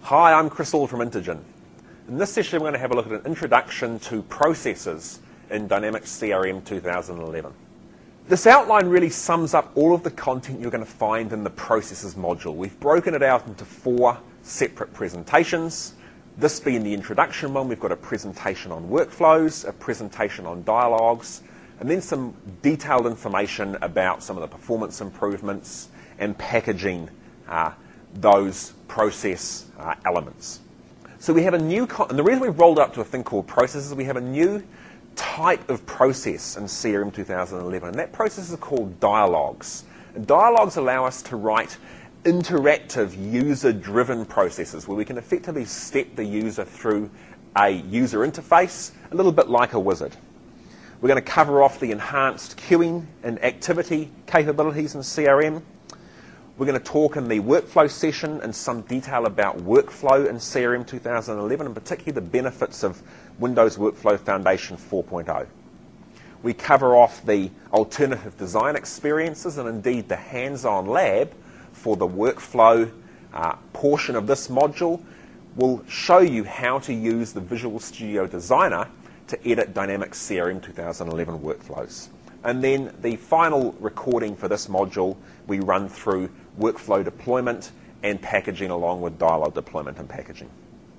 Hi, I'm Chris Hall from Intergen. In this session, we're going to have a look at an introduction to processes in Dynamics CRM 2011. This outline really sums up all of the content you're going to find in the processes module. We've broken it out into 4 separate presentations. This being the introduction one, we've got a presentation on workflows, a presentation on dialogues, and then some detailed information about some of the performance improvements and packaging those process elements. So we have a new, and the reason we've rolled up to a thing called processes, we have a new type of process in CRM 2011, and that process is called dialogues. And dialogues allow us to write interactive, user-driven processes where we can effectively step the user through a user interface, a little bit like a wizard. We're going to cover off the enhanced queuing and activity capabilities in CRM. We're going to talk in the workflow session in some detail about workflow in CRM 2011, and particularly the benefits of Windows Workflow Foundation 4.0. We cover off the alternative design experiences and indeed the hands-on lab for the workflow portion of this module. We'll show you how to use the Visual Studio Designer to edit Dynamics CRM 2011 workflows. And then the final recording for this module, we run through workflow deployment and packaging along with dialogue deployment and packaging.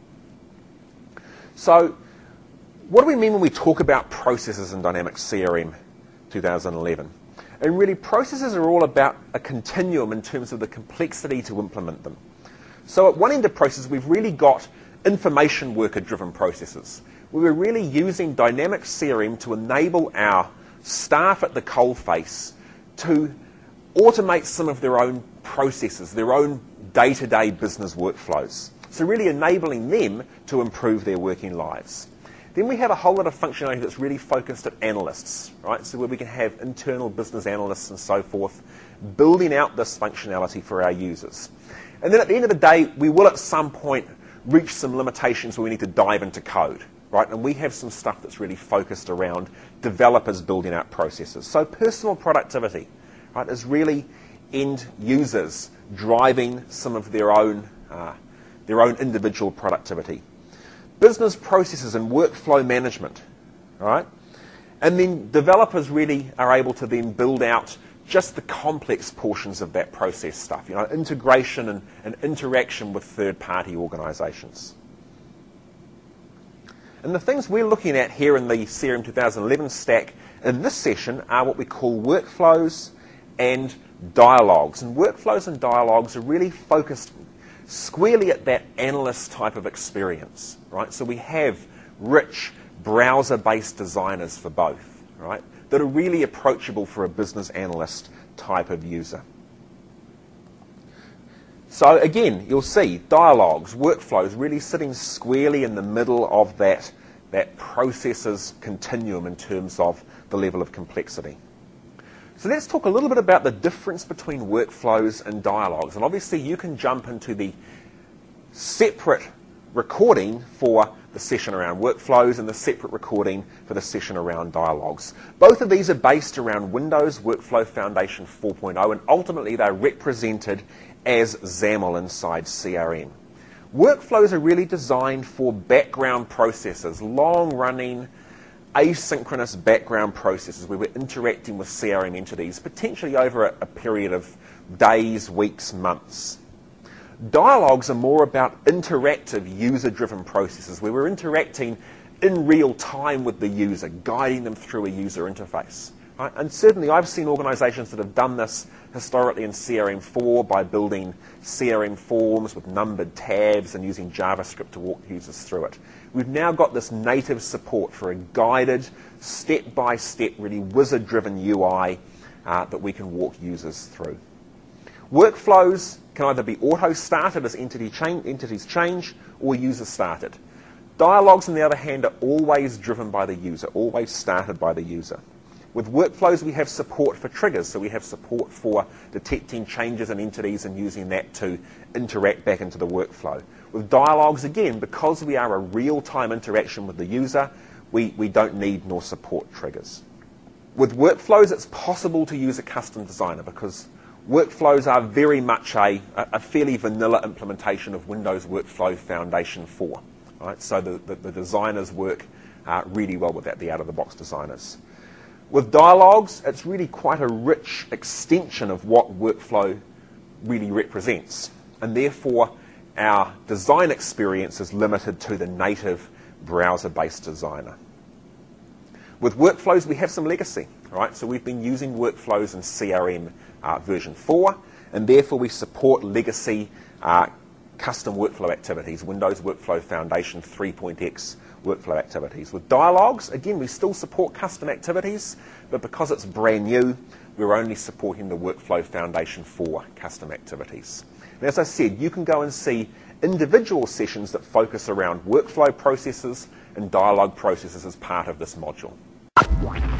So what do we mean when we talk about processes in Dynamics CRM 2011? And really, processes are all about a continuum in terms of the complexity to implement them. So at one end of processes, we've really got information worker-driven processes. We're really using Dynamics CRM to enable our staff at the coalface to automate some of their own processes, their own day-to-day business workflows. So really enabling them to improve their working lives. Then we have a whole lot of functionality that's really focused at analysts, right? So where we can have internal business analysts and so forth building out this functionality for our users. And then at the end of the day, we will at some point reach some limitations where we need to dive into code, right? And we have some stuff that's really focused around developers building out processes. So personal productivity, right, is really end users driving some of their own individual productivity. Business processes and workflow management, right? And then developers really are able to then build out just the complex portions of that process stuff, integration and interaction with third-party organizations. And the things we're looking at here in the CRM 2011 stack in this session are what we call workflows and dialogues. And workflows and dialogues are really focused squarely at that analyst type of experience, right? So we have rich browser-based designers for both, right, that are really approachable for a business analyst type of user. So again, you'll see dialogues, workflows really sitting squarely in the middle of that processes continuum in terms of the level of complexity. So let's talk a little bit about the difference between workflows and dialogues. And obviously you can jump into the separate recording for the session around workflows and the separate recording for the session around dialogues. Both of these are based around Windows Workflow Foundation 4.0, and ultimately they're represented as XAML inside CRM. Workflows are really designed for background processes, long-running, asynchronous background processes where we're interacting with CRM entities, potentially over a period of days, weeks, months. Dialogues are more about interactive, user-driven processes where we're interacting in real time with the user, guiding them through a user interface. Right? And certainly I've seen organizations that have done this historically in CRM4 by building CRM forms with numbered tabs and using JavaScript to walk users through it. We've now got this native support for a guided, step-by-step, really wizard-driven UI that we can walk users through. Workflows can either be auto-started as entities change or user-started. Dialogues, on the other hand, are always driven by the user, always started by the user. With workflows, we have support for triggers, so we have support for detecting changes in entities and using that to interact back into the workflow. With dialogues, again, because we are a real-time interaction with the user, we don't need nor support triggers. With workflows, it's possible to use a custom designer because Workflows are very much a fairly vanilla implementation of Windows Workflow Foundation 4. Right? So the designers work really well with that, the out-of-the-box designers. With dialogues, it's really quite a rich extension of what workflow really represents. And therefore, our design experience is limited to the native browser-based designer. With workflows, we have some legacy. Right? So we've been using workflows in CRM version 4, and therefore we support legacy custom workflow activities, Windows Workflow Foundation 3.x workflow activities. With dialogues, again, we still support custom activities, but because it's brand new, we're only supporting the Workflow Foundation 4 custom activities. And as I said, you can go and see individual sessions that focus around workflow processes and dialogue processes as part of this module.